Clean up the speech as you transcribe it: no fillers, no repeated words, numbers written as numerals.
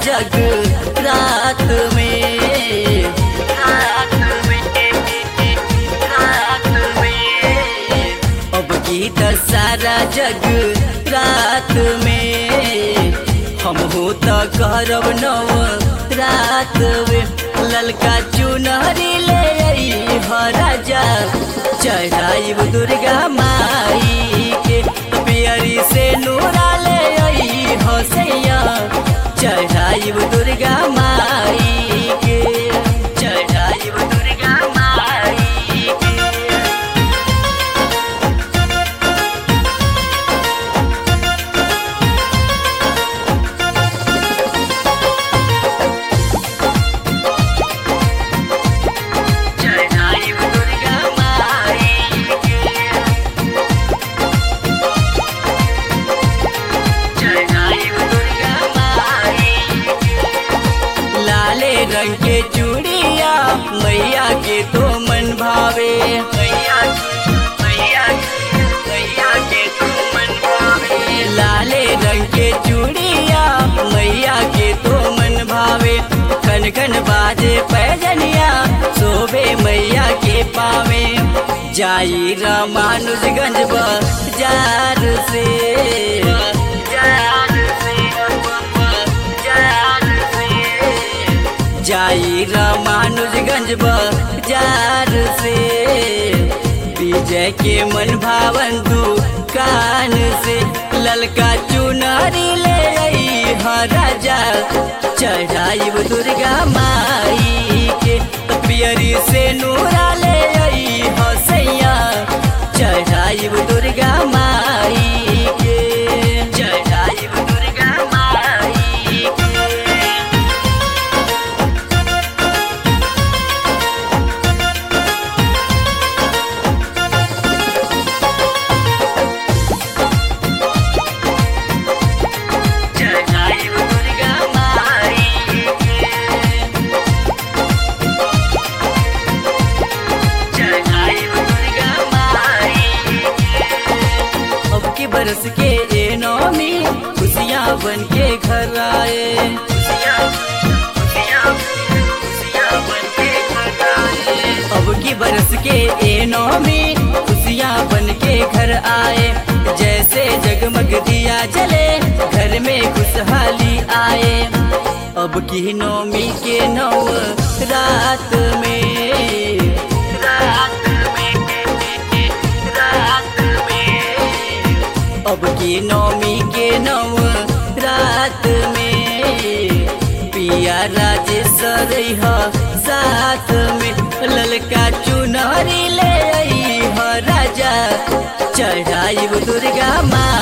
जग रात में, रात में, रात में। अब गीत सारा जग रात में, हम हो तो करब नव रात में। ललका चुनरी ले हो राजा, चढ़ाई दुर्गा माई के। पियरी से नूरा ले हो सैया, चढ़ाई दुर्गा माई के, चढ़ाई दुर्गा माई के। रंग के चूड़िया मैया के तो मन भावे, मैया के तो मन भावे। लाले रंग के चूड़िया मैया के तो मन भावे। खन खन बाजे पैजनिया शोभे मैया के पावे। जाई रामानुजगंज बाजार से, जाई रामानुजगंज बाजार से। विजय के मन भावन दुकान से, ललका चुनरी ले हो राजा, चढ़ाई दुर्गा माई के। पियरी से नूरा ले हो सैया, चढ़ाई दुर्गा माई के, चढ़ाई दुर्गा माई के। बरस के ए नौमी खुशियाँ बन के घर आए, बन के घर आए। अब की बरस के ए नौमी खुशियाँ बन के घर आए। जैसे जगमग दिया जले घर में खुशहाली आए। अब की नौमी के नौ रात में, रात में, रात में। अब की नौमी के नौ रात में, पिया राजेश्वर हो साथ में। ललका चुनरी ले हो राजा, चढ़ाई दुर्गा माँ